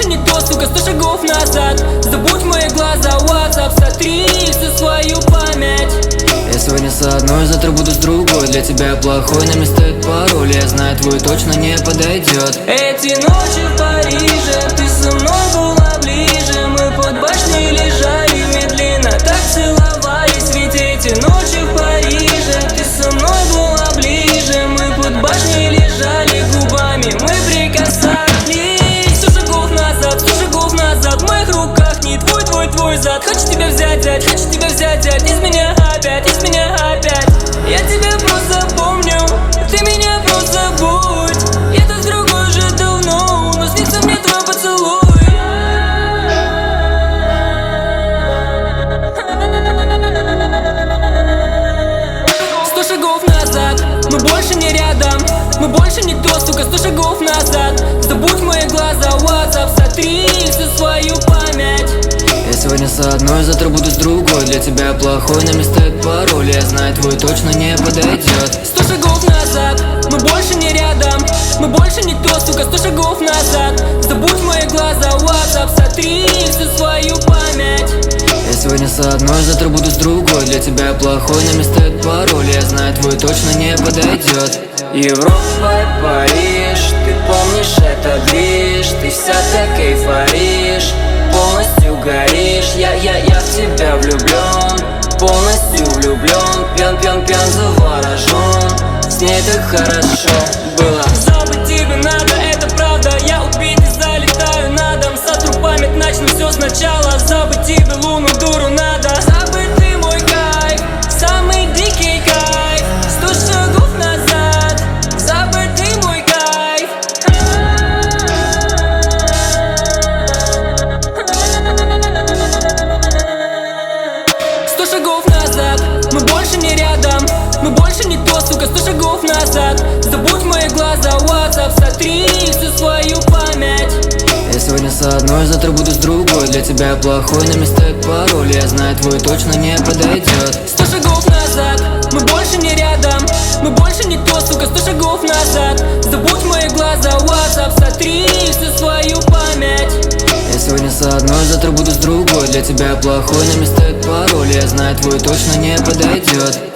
больше никто, сука, 100 шагов назад. Забудь мои глаза, WhatsApp, сотри всю свою память. Я сегодня с одной, завтра буду с другой. Для тебя плохой, на мне стоит пароль. Я знаю, твой точно не подойдет. Эти ночи в Париже, ты со мной была ближе. Мы под башней лежали, медленно так целовались. Ведь эти ночи в Париже, ты со мной была ближе. Мы под башней лежали, губами мы прикасались. 100 шагов назад, 100 шагов назад. В моих руках не твой зад. Хочу тебя взять, хочу тебя взять. Из меня опять, из меня опять. Я тебя просто помню, ты меня просто забудь. Я тут с другой уже давно, но снится мне твой поцелуй. 100 шагов назад, мы больше не рядом. Мы больше никто, сука, 100 шагов назад. Забудь мои глаза, WhatsApp, сотри всю свою память. Я сегодня с одной, завтра буду с другой. Для тебя плохой, на мне стоит пароль. Я знаю, твой точно не подойдет. 100 шагов назад, мы больше не рядом. Мы больше никто, сука, 100 шагов назад. Забудь мои глаза, WhatsApp, сотри всю свою память. Я сегодня с одной, завтра буду с другой. Для тебя плохой, на мне стоит пароль. Я знаю, твой точно не подойдет. Европа, Париж, ты помнишь это движ. Ты вся так эйфоришь, полностью горишь. Я в тебя влюблен, полностью влюблен. Пьян, заворожен, с ней так хорошо было. Забыть тебе надо, это правда. Я убитый, залетаю на дом. Сотру память, начну все сначала. Забыть тебе луну, дуру надо. Забыть ты мой кайф, самый дикий кайф. 100 шагов назад, забыть ты мой кайф. 100 шагов назад, мы больше не рядом. Мы больше никто, сука, 100 шагов назад. Забудь мои глаза, WhatsApp, сотри всю свою память. Я сегодня с одной, завтра буду с другой. Для тебя плохой, на мне стоит пароль. Я знаю, твой точно не подойдет. 100 шагов назад, мы больше не рядом. Мы больше никто, сука, 100 шагов назад. Забудь мои глаза, WhatsApp, сотри всю свою память. Я сегодня с одной, завтра буду с другой. Для тебя плохой, на мне стоит пароль. Я знаю, твой точно не подойдет.